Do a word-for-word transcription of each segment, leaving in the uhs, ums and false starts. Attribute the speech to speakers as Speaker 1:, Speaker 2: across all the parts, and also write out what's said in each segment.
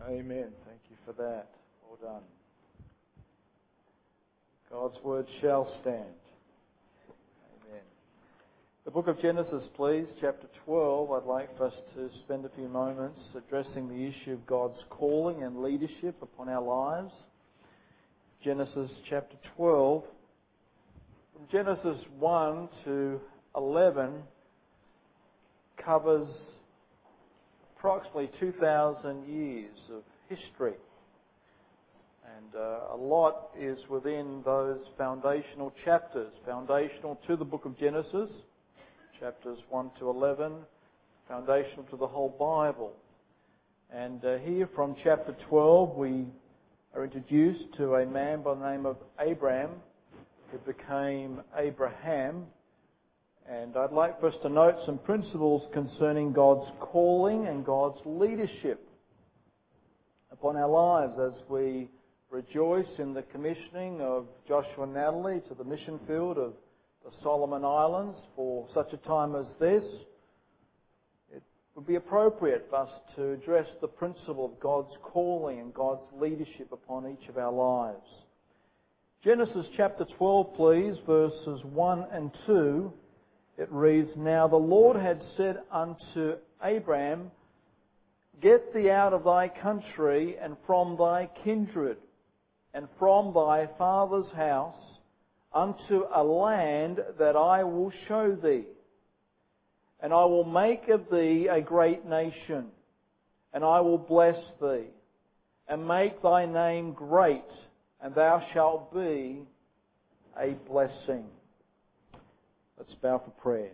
Speaker 1: Amen. Thank you for that. Well done. God's word shall stand. Amen. The book of Genesis, please, chapter twelve. I'd like for us to spend a few moments addressing the issue of God's calling and leadership upon our lives. Genesis chapter twelve. From Genesis one to eleven covers approximately two thousand years of history. And uh, a lot is within those foundational chapters, foundational to the book of Genesis, chapters one to eleven, foundational to the whole Bible. And uh, here from chapter twelve we are introduced to a man by the name of Abram, who became Abraham. And I'd like for us to note some principles concerning God's calling and God's leadership upon our lives as we rejoice in the commissioning of Joshua and Natalie to the mission field of the Solomon Islands for such a time as this. It would be appropriate for us to address the principle of God's calling and God's leadership upon each of our lives. Genesis chapter twelve, please, verses one and two. It reads, "Now the Lord had said unto Abram, Get thee out of thy country and from thy kindred and from thy father's house unto a land that I will show thee. And I will make of thee a great nation, and I will bless thee, and make thy name great, and thou shalt be a blessing." Let's bow for prayer.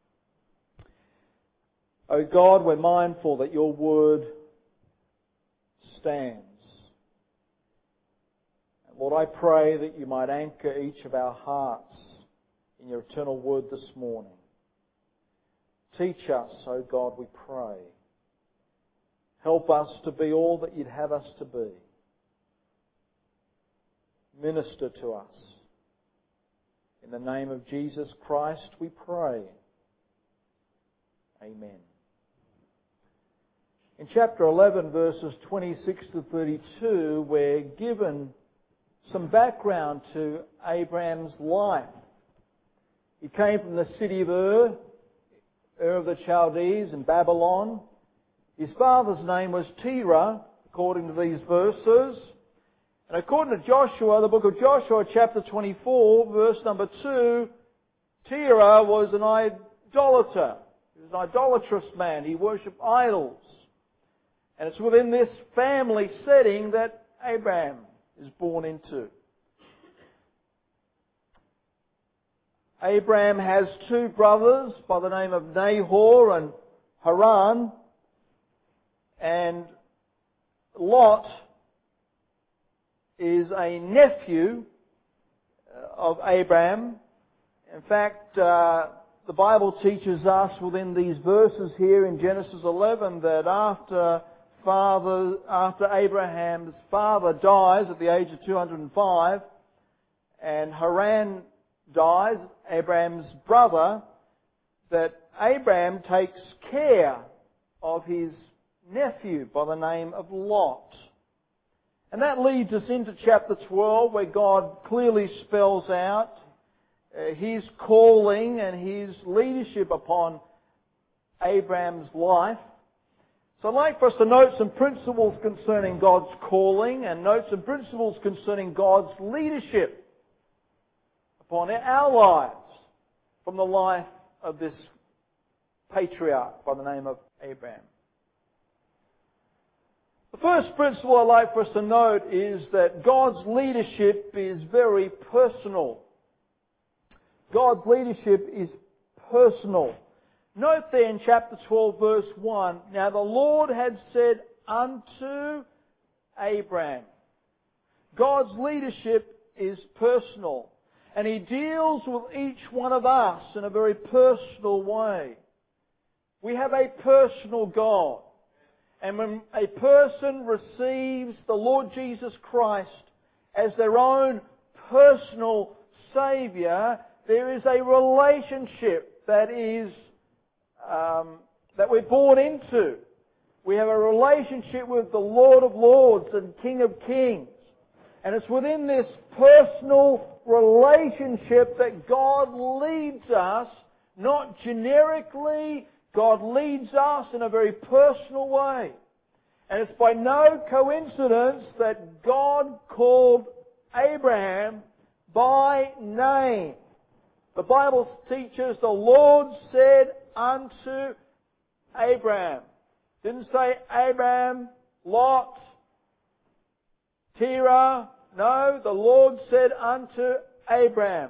Speaker 1: O God, we're mindful that your word stands. And Lord, I pray that you might anchor each of our hearts in your eternal word this morning. Teach us, O God, we pray. Help us to be all that you'd have us to be. Minister to us. In the name of Jesus Christ we pray. Amen. In chapter eleven, verses twenty-six to thirty-two, we're given some background to Abraham's life. He came from the city of Ur, Ur of the Chaldees in Babylon. His father's name was Terah, according to these verses. And according to Joshua, the book of Joshua, chapter twenty-four, verse number two, Terah was an idolater. He was an idolatrous man. He worshipped idols. And it's within this family setting that Abraham is born into. Abraham has two brothers by the name of Nahor and Haran. And Lot is a nephew of Abraham. In fact, uh, the Bible teaches us within these verses here in Genesis eleven that after father, after Abraham's father dies at the age of two hundred five, and Haran dies, Abraham's brother, that Abraham takes care of his nephew by the name of Lot. And that leads us into chapter twelve, where God clearly spells out uh, His calling and His leadership upon Abraham's life. So I'd like for us to note some principles concerning God's calling and note some principles concerning God's leadership upon our lives from the life of this patriarch by the name of Abraham. The first principle I'd like for us to note is that God's leadership is very personal. God's leadership is personal. Note there in chapter twelve, verse one, "Now the Lord had said unto Abraham." God's leadership is personal. And He deals with each one of us in a very personal way. We have a personal God. And when a person receives the Lord Jesus Christ as their own personal Saviour, there is a relationship that is um, that we're born into. We have a relationship with the Lord of Lords and King of Kings. And it's within this personal relationship that God leads us, not generically. God leads us in a very personal way. And it's by no coincidence that God called Abraham by name. The Bible teaches the Lord said unto Abraham. Didn't say Abraham, Lot, Terah. No, the Lord said unto Abraham.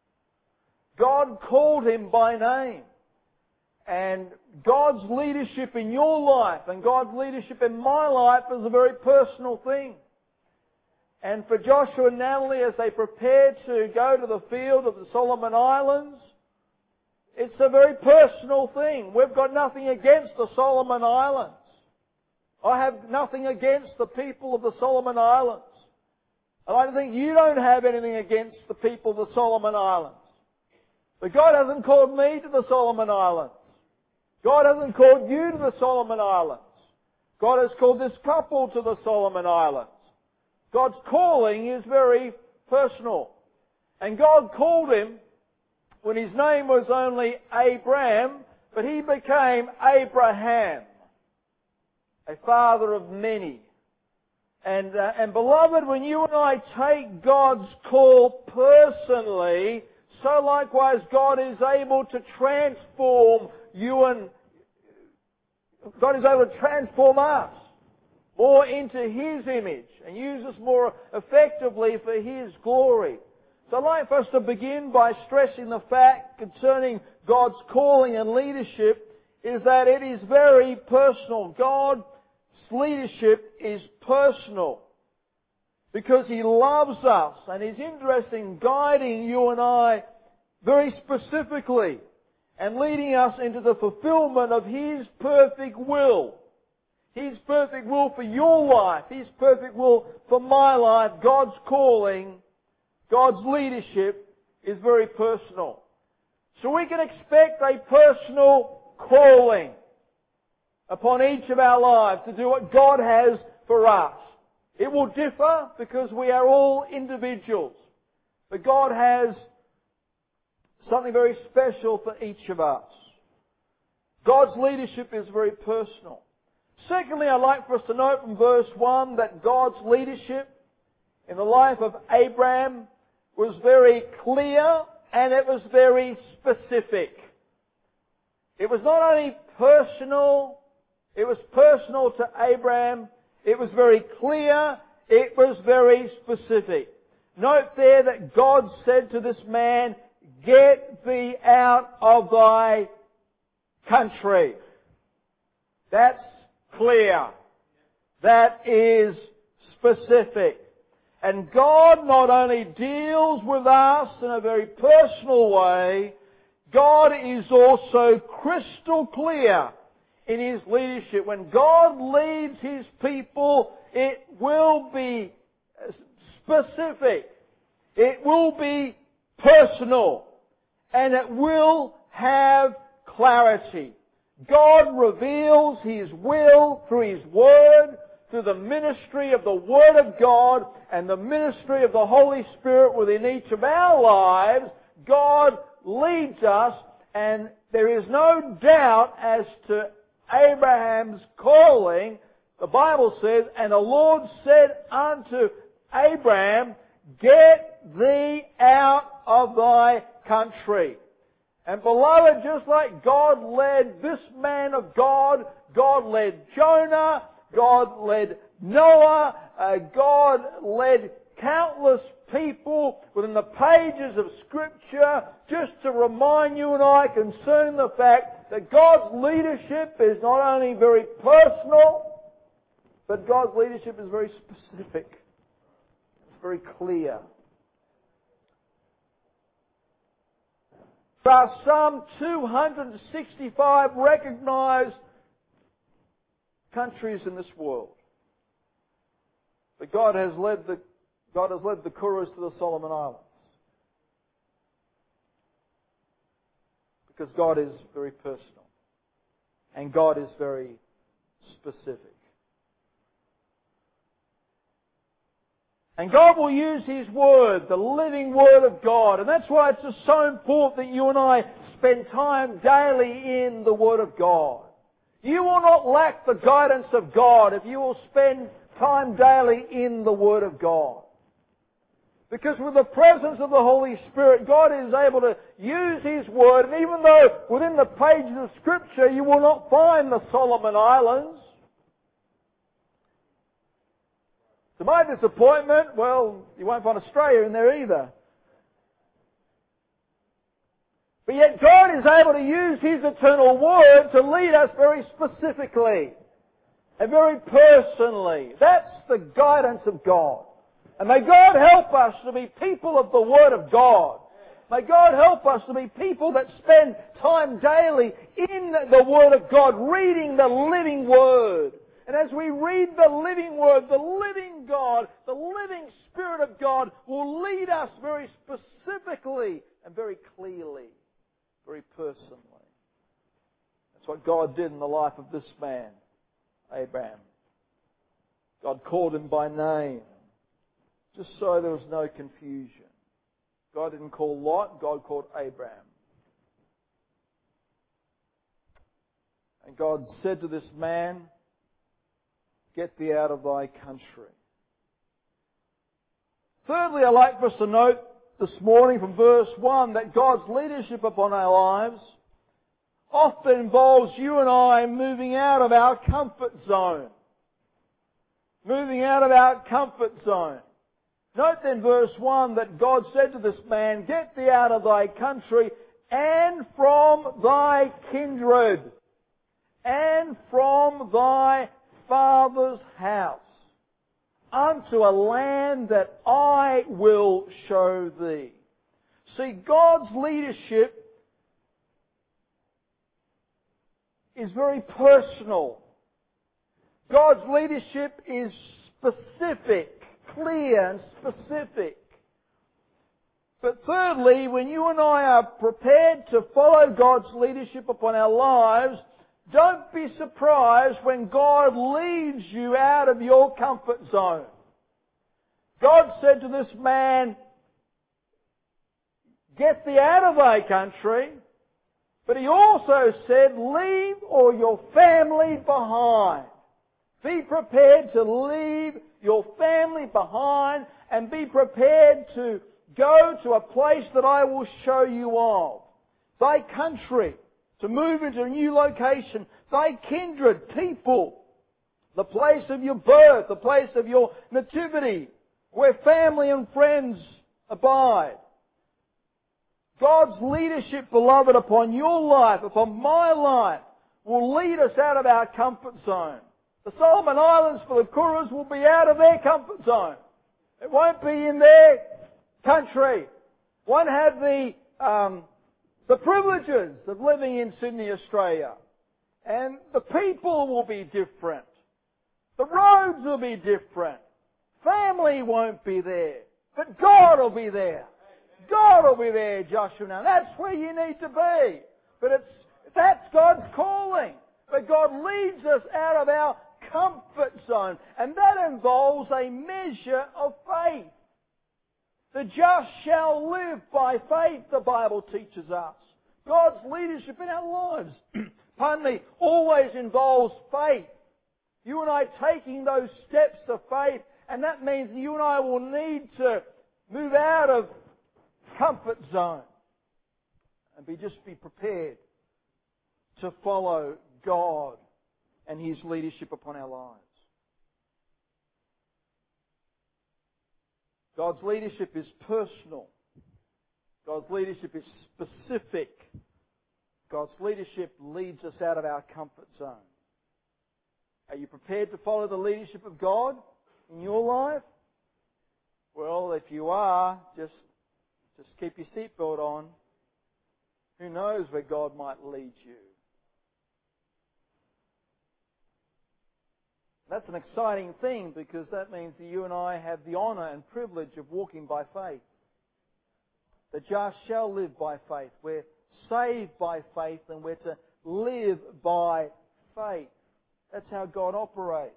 Speaker 1: God called him by name. And God's leadership in your life and God's leadership in my life is a very personal thing. And for Joshua and Natalie, as they prepare to go to the field of the Solomon Islands, it's a very personal thing. We've got nothing against the Solomon Islands. I have nothing against the people of the Solomon Islands. And I think you don't have anything against the people of the Solomon Islands. But God hasn't called me to the Solomon Islands. God hasn't called you to the Solomon Islands. God has called this couple to the Solomon Islands. God's calling is very personal. And God called him when his name was only Abram, but he became Abraham, a father of many. And, uh, and beloved, when you and I take God's call personally, so likewise God is able to transform you and God is able to transform us more into His image and use us more effectively for His glory. So I'd like for us to begin by stressing the fact concerning God's calling and leadership is that it is very personal. God's leadership is personal because He loves us and is interested in guiding you and I very specifically and leading us into the fulfillment of His perfect will. His perfect will for your life. His perfect will for my life. God's calling, God's leadership is very personal. So we can expect a personal calling upon each of our lives to do what God has for us. It will differ because we are all individuals. But God has something very special for each of us. God's leadership is very personal. Secondly, I'd like for us to note from verse one that God's leadership in the life of Abraham was very clear and it was very specific. It was not only personal, it was personal to Abraham, it was very clear, it was very specific. Note there that God said to this man, "Get thee out of thy country." That's clear. That is specific. And God not only deals with us in a very personal way, God is also crystal clear in His leadership. When God leads His people, it will be specific. It will be personal. And it will have clarity. God reveals His will through His Word, through the ministry of the Word of God and the ministry of the Holy Spirit within each of our lives. God leads us, and there is no doubt as to Abraham's calling. The Bible says, "And the Lord said unto Abraham, Get thee out of thy country." And beloved, just like God led this man of God, God led Jonah, God led Noah, uh, God led countless people within the pages of Scripture, just to remind you and I concerning the fact that God's leadership is not only very personal, but God's leadership is very specific. It's very clear. There are some two hundred sixty-five recognized countries in this world. But God has led the, God has led the Kurus to the Solomon Islands. Because God is very personal. And God is very specific. And God will use His Word, the living Word of God. And that's why it's just so important that you and I spend time daily in the Word of God. You will not lack the guidance of God if you will spend time daily in the Word of God. Because with the presence of the Holy Spirit, God is able to use His Word, and even though within the pages of Scripture you will not find the Solomon Islands, to my disappointment, well, you won't find Australia in there either. But yet God is able to use His eternal Word to lead us very specifically and very personally. That's the guidance of God. And may God help us to be people of the Word of God. May God help us to be people that spend time daily in the Word of God, reading the living Word. And as we read the living Word, the living God, the living Spirit of God will lead us very specifically and very clearly, very personally. That's what God did in the life of this man, Abraham. God called him by name, just so there was no confusion. God didn't call Lot, God called Abraham. And God said to this man, "Get thee out of thy country." Thirdly, I'd like for us to note this morning from verse one that God's leadership upon our lives often involves you and I moving out of our comfort zone. Moving out of our comfort zone. Note then verse one that God said to this man, "Get thee out of thy country and from thy kindred and from thy father's house unto a land that I will show thee." See, God's leadership is very personal. God's leadership is specific. Clear and specific. But thirdly, when you and I are prepared to follow God's leadership upon our lives, don't be surprised when God leads you out of your comfort zone. God said to this man, "Get thee out of thy country," but He also said, "Leave all your family behind." Be prepared to leave your family behind and be prepared to go to a place that I will show you of. Thy country, to move into a new location. Thy kindred, people. The place of your birth, the place of your nativity, where family and friends abide. God's leadership, beloved, upon your life, upon my life, will lead us out of our comfort zone. The Solomon Islands for the Koras will be out of their comfort zone. It won't be in their country. Won't have the um, the privileges of living in Sydney, Australia. And the people will be different. The roads will be different. Family won't be there. But God will be there. God will be there, Joshua. Now that's where you need to be. But it's that's God's calling. But God leads us out of our comfort zone. And that involves a measure of faith. The just shall live by faith, the Bible teaches us. God's leadership in our lives, pardon me, always involves faith. You and I taking those steps of faith, and that means you and I will need to move out of comfort zone and be just be prepared to follow God and His leadership upon our lives. God's leadership is personal. God's leadership is specific. God's leadership leads us out of our comfort zone. Are you prepared to follow the leadership of God in your life? Well, if you are, just, just keep your seatbelt on. Who knows where God might lead you? That's an exciting thing because that means that you and I have the honour and privilege of walking by faith. The just shall live by faith. We're saved by faith and we're to live by faith. That's how God operates.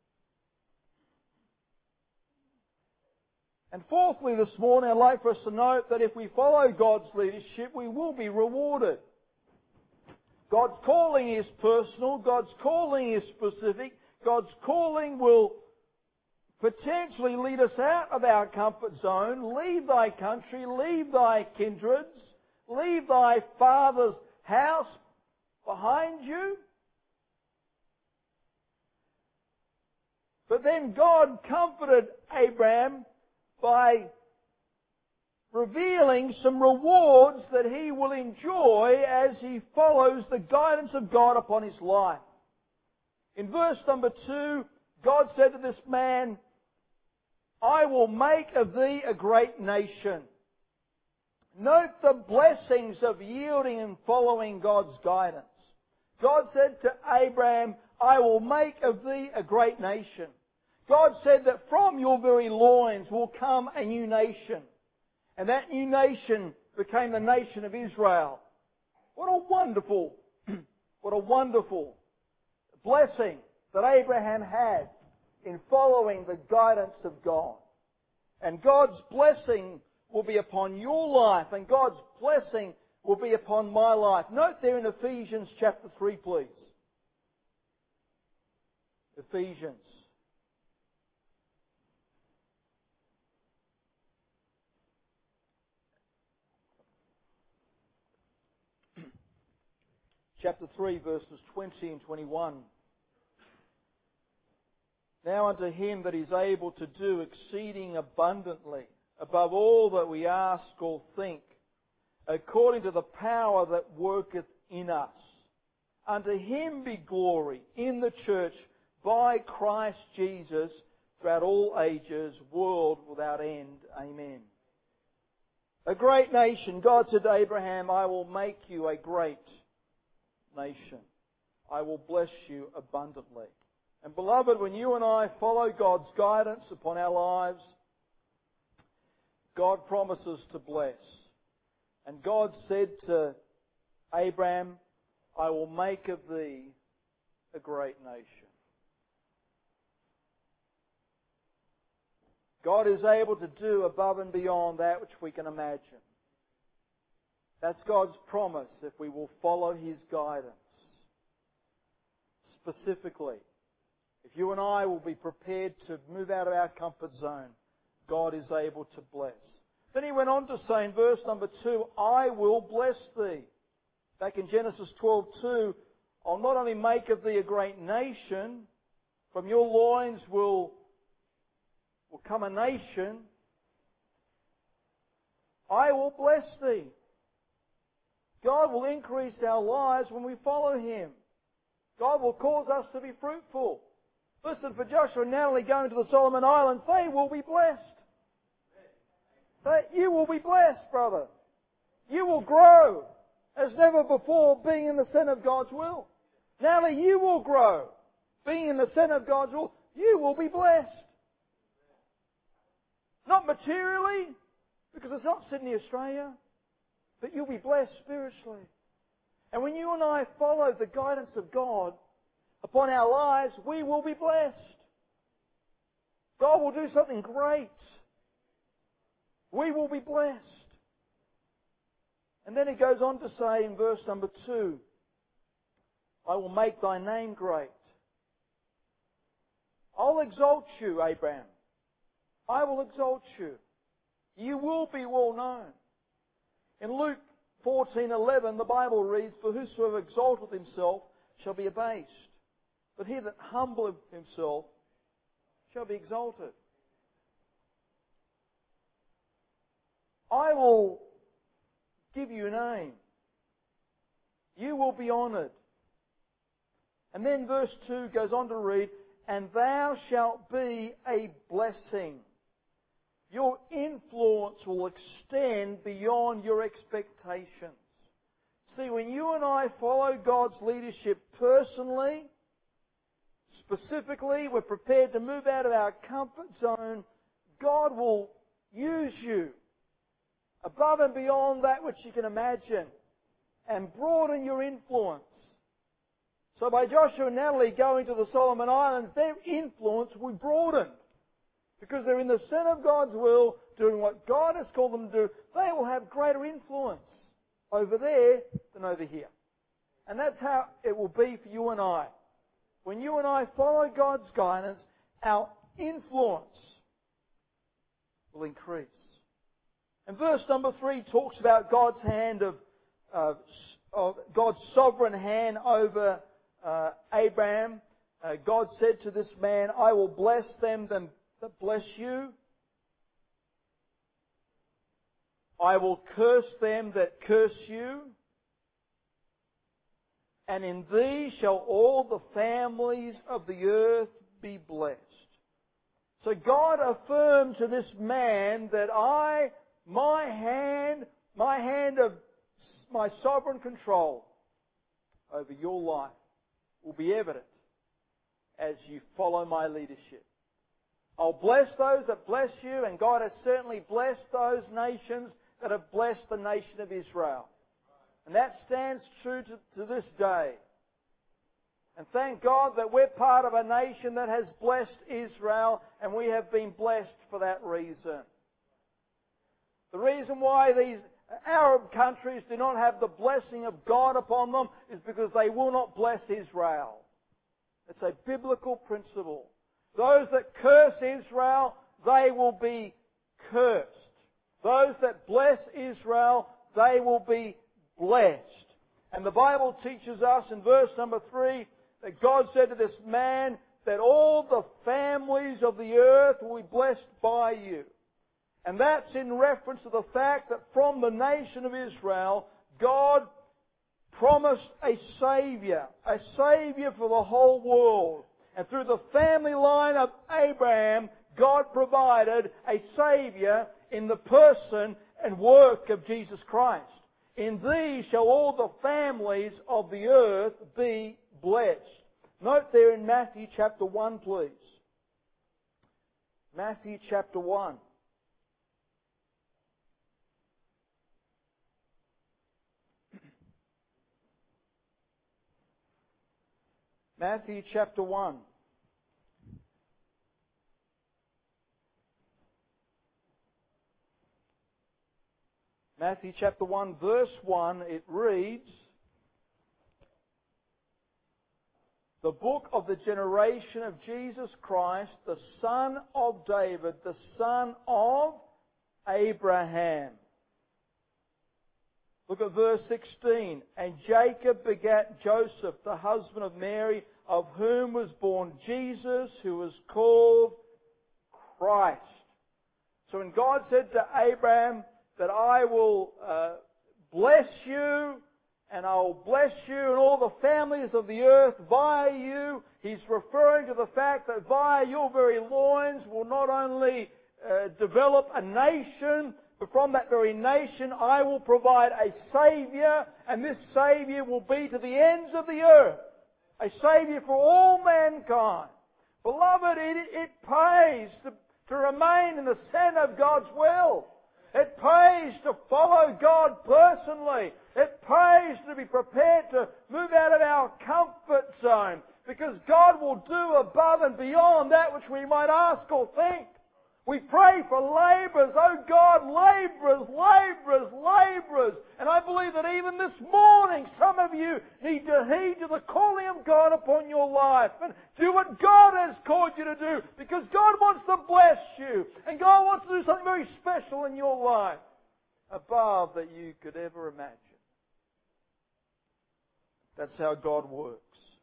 Speaker 1: And fourthly this morning, I'd like for us to note that if we follow God's leadership, we will be rewarded. God's calling is personal. God's calling is specific. God's calling will potentially lead us out of our comfort zone. Leave thy country, leave thy kindreds, leave thy father's house behind you. But then God comforted Abraham by revealing some rewards that he will enjoy as he follows the guidance of God upon his life. In verse number two, God said to this man, I will make of thee a great nation. Note the blessings of yielding and following God's guidance. God said to Abraham, I will make of thee a great nation. God said that from your very loins will come a new nation. And that new nation became the nation of Israel. What a wonderful, what a wonderful blessing that Abraham had in following the guidance of God. And God's blessing will be upon your life, and God's blessing will be upon my life. Note there in Ephesians chapter three, please. Ephesians. Chapter three, verses twenty and twenty-one. Now unto Him that is able to do exceeding abundantly, above all that we ask or think, according to the power that worketh in us. Unto Him be glory in the church by Christ Jesus throughout all ages, world without end. Amen. A great nation. God said to Abraham, I will make you a great nation. I will bless you abundantly. And beloved, when you and I follow God's guidance upon our lives, God promises to bless. And God said to Abraham, I will make of thee a great nation. God is able to do above and beyond that which we can imagine. That's God's promise if we will follow His guidance. Specifically, if you and I will be prepared to move out of our comfort zone, God is able to bless. Then He went on to say in verse number two, I will bless thee. Back in Genesis twelve two, I'll not only make of thee a great nation, from your loins will, will come a nation, I will bless thee. God will increase our lives when we follow Him. God will cause us to be fruitful. Listen, for Joshua and Natalie going to the Solomon Islands, they will be blessed. They, you will be blessed, brother. You will grow as never before, being in the centre of God's will. Natalie, you will grow, being in the centre of God's will. You will be blessed. Not materially, because it's not Sydney, Australia, but you'll be blessed spiritually. And when you and I follow the guidance of God upon our lives, we will be blessed. God will do something great. We will be blessed. And then He goes on to say in verse number two, I will make thy name great. I'll exalt you, Abraham. I will exalt you. You will be well known. In Luke fourteen eleven, the Bible reads, for whosoever exalteth himself shall be abased, but he that humbleth himself shall be exalted. I will give you a name. You will be honoured. And then verse two goes on to read, and thou shalt be a blessing. Your influence will extend beyond your expectations. See, when you and I follow God's leadership personally, specifically, we're prepared to move out of our comfort zone, God will use you above and beyond that which you can imagine and broaden your influence So by Joshua and Natalie going to the Solomon Islands, their influence will be broadened. Because they're in the center of God's will, doing what God has called them to do, they will have greater influence over there than over here. And that's how it will be for you and I. When you and I follow God's guidance, our influence will increase. And verse number three talks about God's hand of, uh, of God's sovereign hand over uh, Abraham. Uh, God said to this man, I will bless them that bless you. I will curse them that curse you. And in thee shall all the families of the earth be blessed. So God affirmed to this man that I, my hand, my hand of my sovereign control over your life will be evident as you follow my leadership. I'll bless those that bless you, and God has certainly blessed those nations that have blessed the nation of Israel. And that stands true to, to this day. And thank God that we're part of a nation that has blessed Israel, and we have been blessed for that reason. The reason why these Arab countries do not have the blessing of God upon them is because they will not bless Israel. It's a biblical principle. Those that curse Israel, they will be cursed. Those that bless Israel, they will be blessed. And the Bible teaches us in verse number three that God said to this man that all the families of the earth will be blessed by you. And that's in reference to the fact that from the nation of Israel, God promised a Saviour, a Saviour for the whole world. And through the family line of Abraham, God provided a Saviour in the person and work of Jesus Christ. In thee shall all the families of the earth be blessed. Note there in Matthew chapter one, please. Matthew chapter one. Matthew chapter one. Matthew chapter one, verse one, it reads, the book of the generation of Jesus Christ, the son of David, the son of Abraham. Look at verse sixteen. And Jacob begat Joseph, the husband of Mary, of whom was born Jesus, who was called Christ. So when God said to Abraham that I will uh, bless you, and I will bless you and all the families of the earth via you, He's referring to the fact that via your very loins will not only uh, develop a nation, but from that very nation I will provide a Saviour, and this Saviour will be to the ends of the earth. A Saviour for all mankind. Beloved, it, it pays to, to remain in the centre of God's will. It pays to follow God personally. It pays to be prepared to move out of our comfort zone, because God will do above and beyond that which we might ask or think. We pray for labourers, oh God, labourers, labourers, labourers. And I believe that even this morning some of you need to heed to the calling of God upon your life and do what God has called you to do, because God wants to bless you and God wants to do something very special in your life above that you could ever imagine. That's how God works.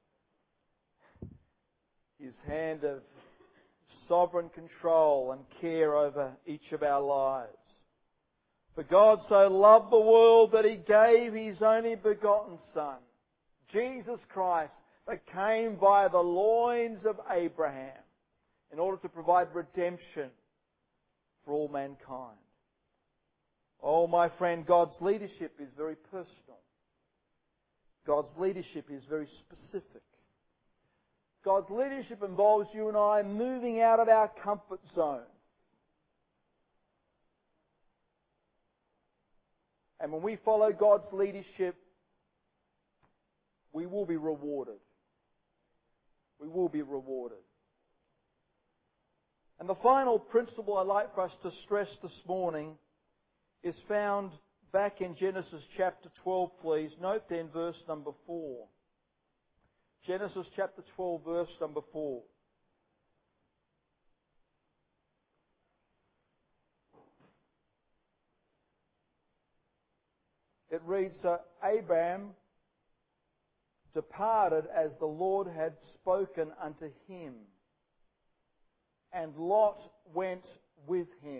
Speaker 1: His hand of sovereign control and care over each of our lives. For God so loved the world that He gave His only begotten Son, Jesus Christ, that came via the loins of Abraham in order to provide redemption for all mankind. Oh, my friend, God's leadership is very personal. God's leadership is very specific. God's leadership involves you and I moving out of our comfort zone. And when we follow God's leadership, we will be rewarded. we will be rewarded. And the final principle I'd like for us to stress this morning is found back in Genesis chapter twelve, please. Note then verse number four. Genesis chapter twelve, verse number four. It reads, so Abraham departed as the Lord had spoken unto him, and Lot went with him.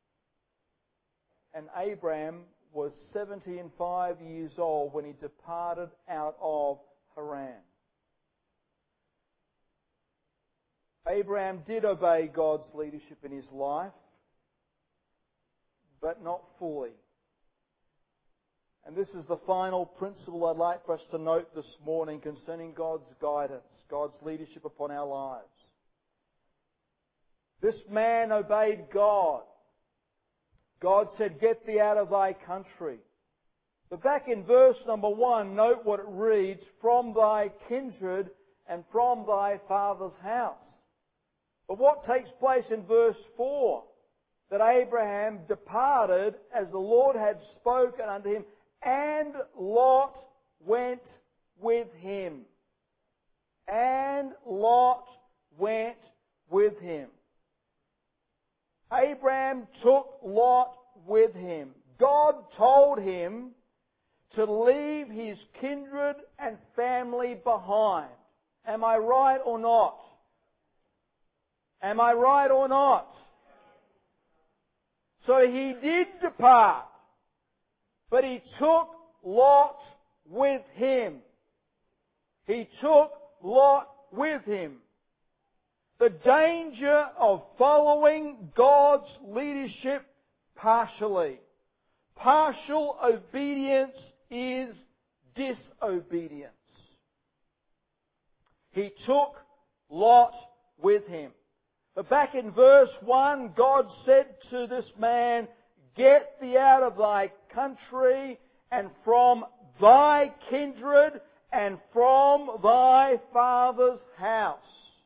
Speaker 1: And Abraham was seventy and five years old when he departed out of Haran. Abraham did obey God's leadership in his life, but not fully. And this is the final principle I'd like for us to note this morning concerning God's guidance, God's leadership upon our lives. This man obeyed God. God said, get thee out of thy country. But back in verse number one, note what it reads, from thy kindred and from thy father's house. But what takes place in verse four? That Abraham departed as the Lord had spoken unto him, and Lot went with him. And Lot went with him. Abraham took Lot with him. God told him to leave his kindred and family behind. Am I right or not? Am I right or not? So he did depart, but he took Lot with him. He took Lot with him. The danger of following God's leadership partially. Partial obedience is disobedience. He took Lot with him. But back in verse one, God said to this man, get thee out of thy country and from thy kindred and from thy father's house.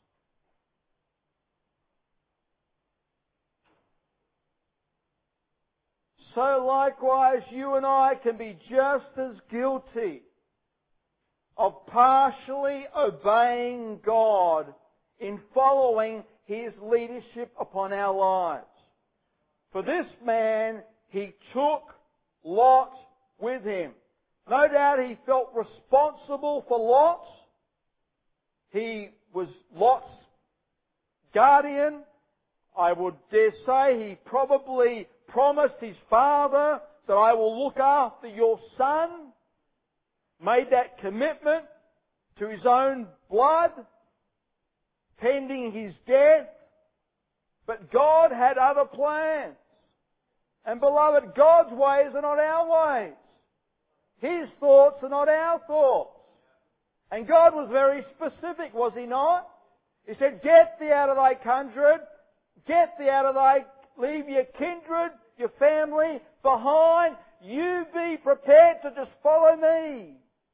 Speaker 1: So likewise, you and I can be just as guilty of partially obeying God in following His leadership upon our lives. For this man, he took Lot with him. No doubt he felt responsible for Lot. He was Lot's guardian. I would dare say he probably promised his father that I will look after your son. Made that commitment to his own blood, pending his death. But God had other plans. And beloved, God's ways are not our ways. His thoughts are not our thoughts. And God was very specific, was He not? He said, get thee out of thy country, get thee out of thy, leave your kindred, your family behind. You be prepared to just follow me.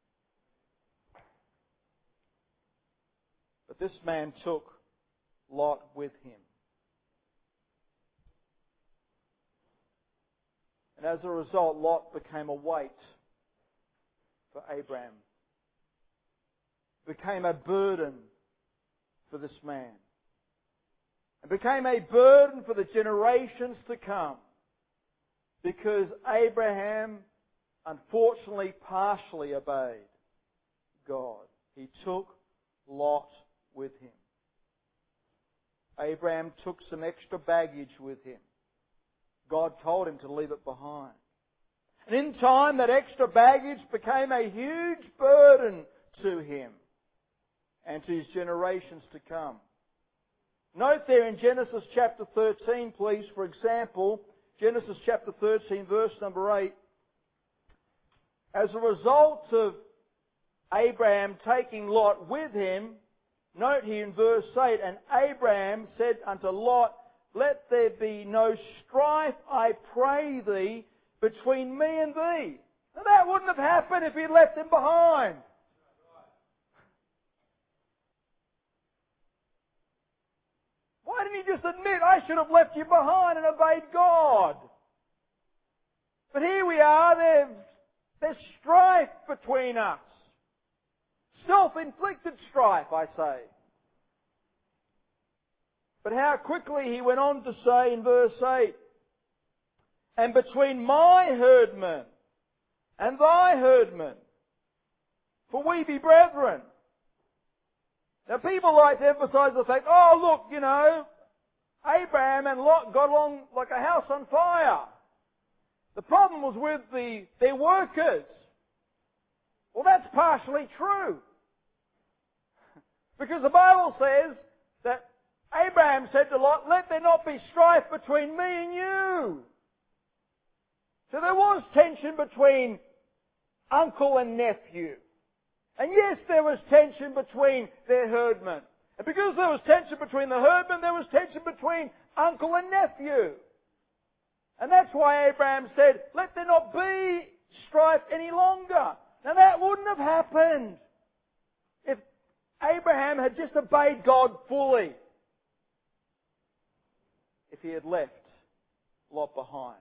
Speaker 1: But this man took Lot with him. And as a result, Lot became a weight for Abraham. Became a burden for this man. And became a burden for the generations to come. Because Abraham, unfortunately, partially obeyed God. He took Lot with him. Abraham took some extra baggage with him. God told him to leave it behind. And in time, that extra baggage became a huge burden to him and to his generations to come. Note there in Genesis chapter thirteen, please, for example, Genesis chapter thirteen, verse number eight. As a result of Abraham taking Lot with him, note here in verse eight, and Abraham said unto Lot, let there be no strife, I pray thee, between me and thee. Now that wouldn't have happened if he'd left him behind. Why didn't he just admit, I should have left you behind and obeyed God? But here we are, there's, there's strife between us. Self-inflicted strife, I say. But how quickly he went on to say in verse eight, and between my herdmen and thy herdmen, for we be brethren. Now people like to emphasize the fact, oh look, you know, Abraham and Lot got along like a house on fire. The problem was with the, their workers. Well, that's partially true. Because the Bible says that Abraham said to Lot, let there not be strife between me and you. So there was tension between uncle and nephew. And yes, there was tension between their herdmen. And because there was tension between the herdmen, there was tension between uncle and nephew. And that's why Abraham said, let there not be strife any longer. Now that wouldn't have happened if Abraham had just obeyed God fully. If he had left Lot behind.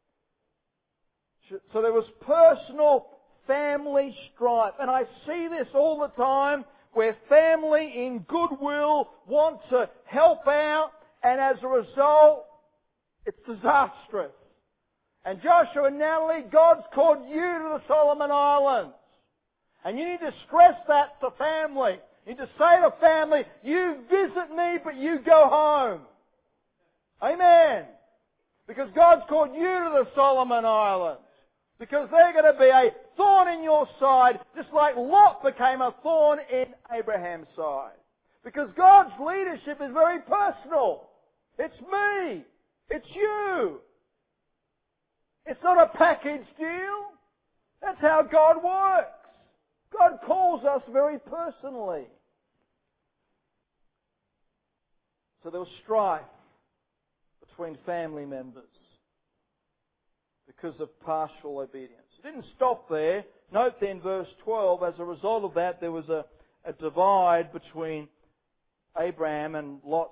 Speaker 1: So there was personal family strife. And I see this all the time where family in goodwill want to help out, and as a result, it's disastrous. And Joshua and Natalie, God's called you to the Solomon Islands. And you need to stress that to family. You need to say to family, you visit me, but you go home. Amen. Because God's called you to the Solomon Islands. Because they're going to be a thorn in your side, just like Lot became a thorn in Abraham's side. Because God's leadership is very personal. It's me. It's you. It's not a package deal. That's how God works. God calls us very personally. So there was strife between family members because of partial obedience. It didn't stop there. Note then verse twelve, as a result of that, there was a, a divide between Abraham and Lot's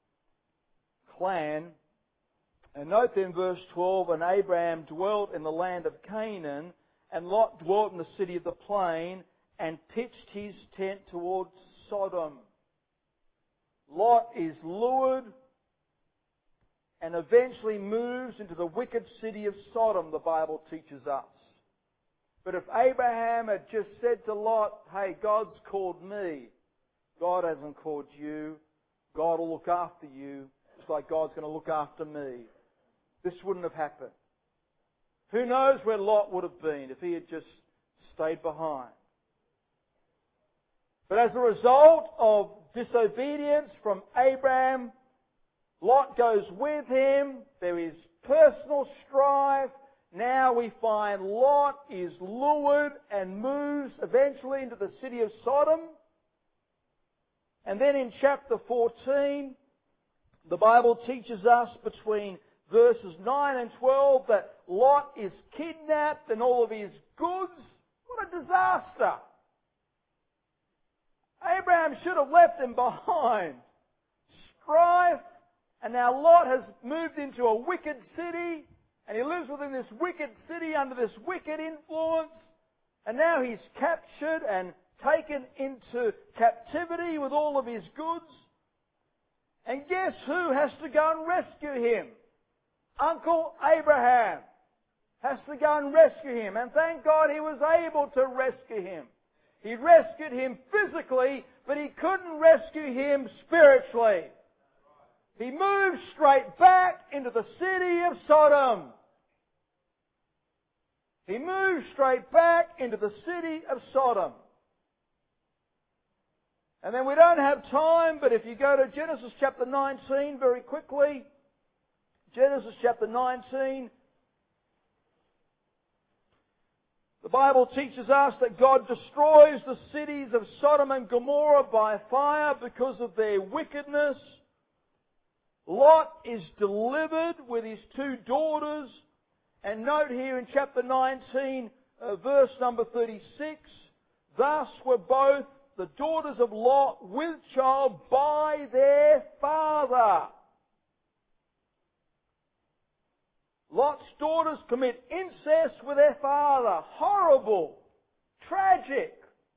Speaker 1: clan. And note then verse twelve, and Abraham dwelt in the land of Canaan, and Lot dwelt in the city of the plain, and pitched his tent towards Sodom. Lot is lured and eventually moves into the wicked city of Sodom, the Bible teaches us. But if Abraham had just said to Lot, hey, God's called me, God hasn't called you, God will look after you, just like God's going to look after me, this wouldn't have happened. Who knows where Lot would have been if he had just stayed behind. But as a result of disobedience from Abraham, Lot goes with him. There is personal strife. Now we find Lot is lured and moves eventually into the city of Sodom. And then in chapter fourteen, the Bible teaches us between verses nine and twelve that Lot is kidnapped and all of his goods. What a disaster! Abraham should have left him behind. Strife. And now Lot has moved into a wicked city, and he lives within this wicked city under this wicked influence. And now he's captured and taken into captivity with all of his goods. And guess who has to go and rescue him? Uncle Abraham has to go and rescue him. And thank God he was able to rescue him. He rescued him physically, but he couldn't rescue him spiritually. He moved straight back into the city of Sodom. He moved straight back into the city of Sodom. And then we don't have time, but if you go to Genesis chapter nineteen very quickly, Genesis chapter nineteen, the Bible teaches us that God destroys the cities of Sodom and Gomorrah by fire because of their wickedness. Lot is delivered with his two daughters. And note here in chapter nineteen, uh, verse number thirty-six, thus were both the daughters of Lot with child by their father. Lot's daughters commit incest with their father. Horrible. Tragic.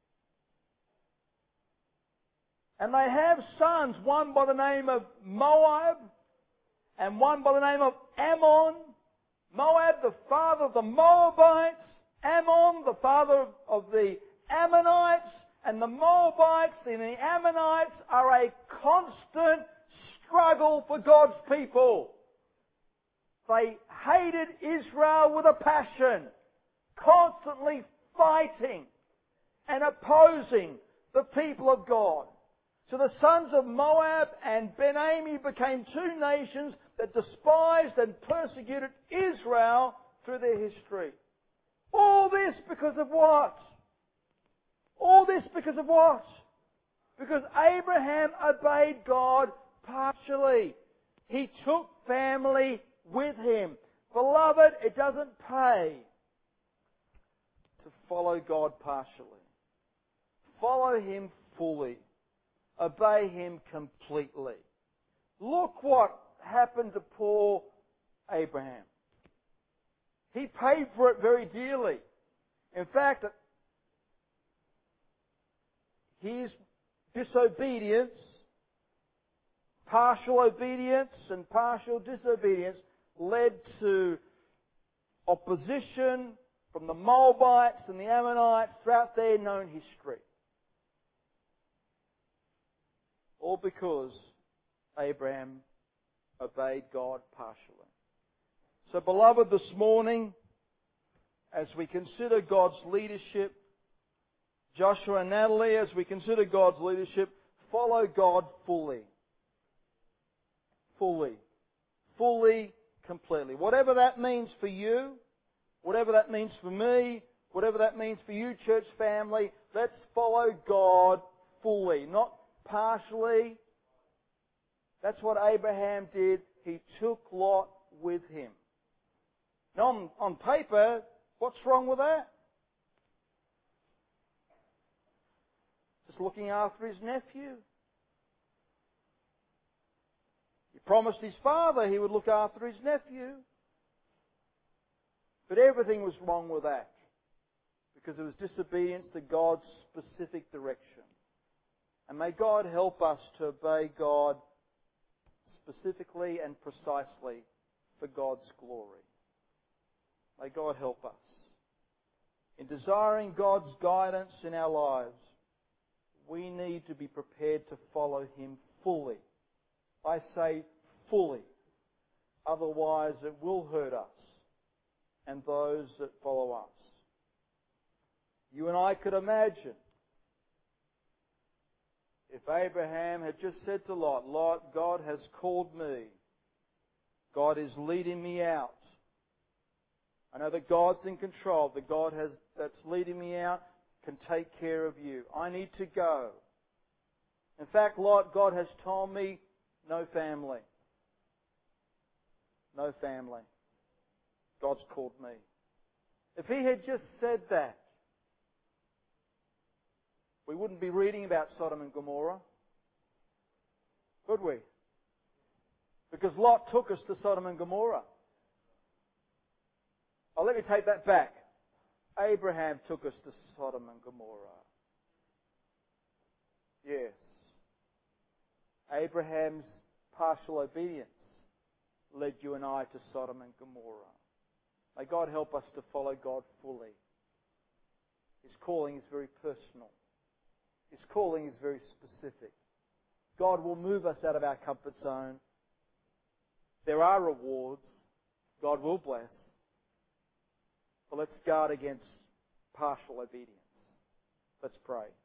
Speaker 1: And they have sons, one by the name of Moab and one by the name of Ammon. Moab, the father of the Moabites. Ammon, the father of the Ammonites. And the Moabites and the Ammonites are a constant struggle for God's people. They hated Israel with a passion, constantly fighting and opposing the people of God. So the sons of Moab and Ben-Ami became two nations that despised and persecuted Israel through their history. All this because of what? All this because of what? Because Abraham obeyed God partially. He took family with him. Beloved, it doesn't pay to follow God partially. Follow Him fully. Obey Him completely. Look what happened to poor Abraham. He paid for it very dearly. In fact, his disobedience, partial obedience and partial disobedience, led to opposition from the Moabites and the Ammonites throughout their known history. All because Abraham obeyed God partially. So, beloved, this morning, as we consider God's leadership, Joshua and Natalie, as we consider God's leadership, follow God fully. Fully. Fully, completely. Whatever that means for you, whatever that means for me, whatever that means for you, church family, let's follow God fully, not partially. That's what Abraham did. He took Lot with him. Now, on, on paper, what's wrong with that? Just looking after his nephew. He promised his father he would look after his nephew. But everything was wrong with that because it was disobedience to God's specific direction. And may God help us to obey God specifically and precisely for God's glory. May God help us. In desiring God's guidance in our lives, we need to be prepared to follow Him fully. I say fully. Otherwise it will hurt us and those that follow us. You and I could imagine if Abraham had just said to Lot, Lot, God has called me. God is leading me out. I know that God's in control. The God has, that's leading me out can take care of you. I need to go. In fact, Lot, God has told me, no family. No family. God's called me. If he had just said that, we wouldn't be reading about Sodom and Gomorrah, would we? Because Lot took us to Sodom and Gomorrah. Oh, let me take that back. Abraham took us to Sodom and Gomorrah. Yes. Abraham's partial obedience led you and I to Sodom and Gomorrah. May God help us to follow God fully. His calling is very personal. His calling is very specific. God will move us out of our comfort zone. There are rewards. God will bless. But let's guard against partial obedience. Let's pray.